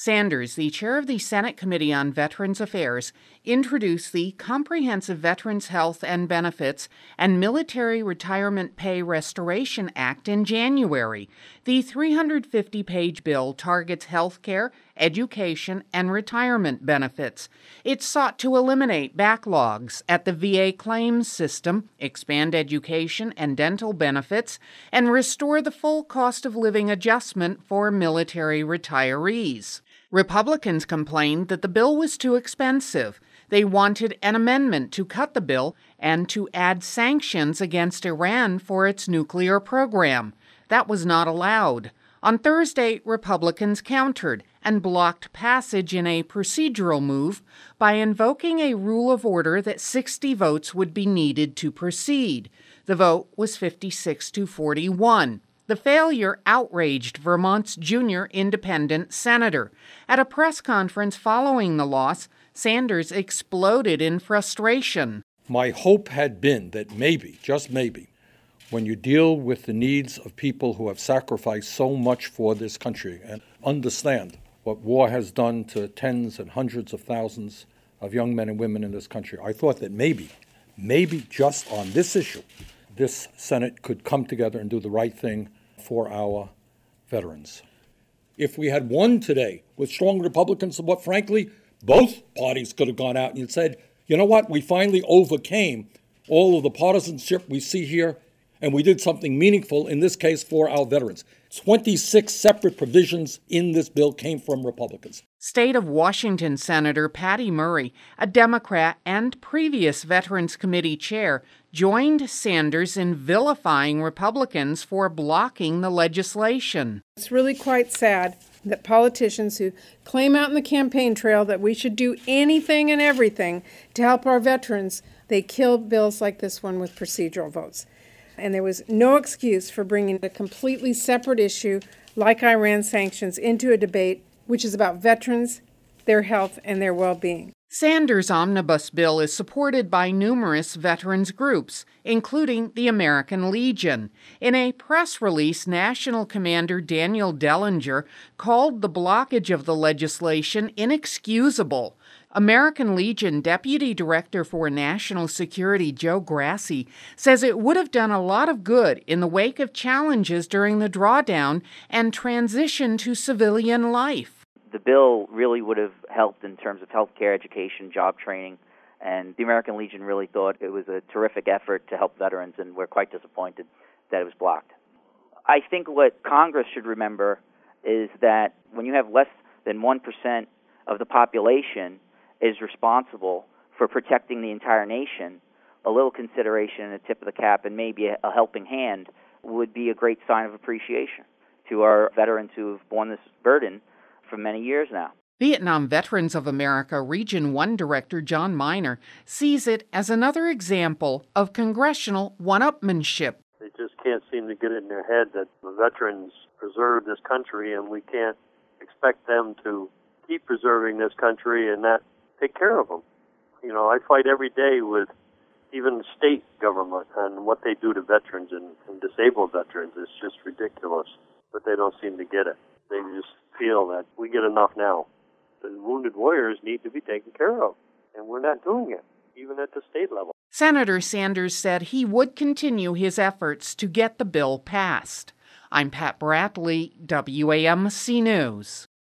Sanders, the chair of the Senate Committee on Veterans Affairs, introduced the Comprehensive Veterans Health and Benefits and Military Retirement Pay Restoration Act in January. The 350-page bill targets health care, education, and retirement benefits. It sought to eliminate backlogs at the VA claims system, expand education and dental benefits, and restore the full cost of living adjustment for military retirees. Republicans complained that the bill was too expensive. They wanted an amendment to cut the bill and to add sanctions against Iran for its nuclear program. That was not allowed. On Thursday, Republicans countered and blocked passage in a procedural move by invoking a rule of order that 60 votes would be needed to proceed. The vote was 56-41. The failure outraged Vermont's junior independent senator. At a press conference following the loss, Sanders exploded in frustration. My hope had been that maybe, just maybe, when you deal with the needs of people who have sacrificed so much for this country and understand what war has done to tens and hundreds of thousands of young men and women in this country, I thought that maybe just on this issue, this Senate could come together and do the right thing for our veterans. If we had won today with strong Republicans, what frankly, both parties could have gone out and said, you know what, we finally overcame all of the partisanship we see here, and we did something meaningful, in this case, for our veterans. 26 separate provisions in this bill came from Republicans. State of Washington Senator Patty Murray, a Democrat and previous Veterans Committee chair, joined Sanders in vilifying Republicans for blocking the legislation. It's really quite sad that politicians who claim out in the campaign trail that we should do anything and everything to help our veterans, they kill bills like this one with procedural votes. And there was no excuse for bringing a completely separate issue like Iran sanctions into a debate which is about veterans, their health, and their well-being. Sanders' omnibus bill is supported by numerous veterans groups, including the American Legion. In a press release, National Commander Daniel Dellinger called the blockage of the legislation inexcusable. American Legion Deputy Director for National Security Joe Grassi says it would have done a lot of good in the wake of challenges during the drawdown and transition to civilian life. The bill really would have helped in terms of health care, education, job training, and the American Legion really thought it was a terrific effort to help veterans, and we're quite disappointed that it was blocked. I think what Congress should remember is that when you have less than 1% of the population is responsible for protecting the entire nation, a little consideration and a tip of the cap and maybe a helping hand would be a great sign of appreciation to our veterans who have borne this burden for many years now. Vietnam Veterans of America Region 1 Director John Miner sees it as another example of congressional one-upmanship. They just can't seem to get it in their head that the veterans preserve this country, and we can't expect them to keep preserving this country and not take care of them. You know, I fight every day with even the state government and what they do to veterans and disabled veterans is just ridiculous, but they don't seem to get it. They just feel that we get enough now. The wounded warriors need to be taken care of, and we're not doing it, even at the state level. Senator Sanders said he would continue his efforts to get the bill passed. I'm Pat Bradley, WAMC News.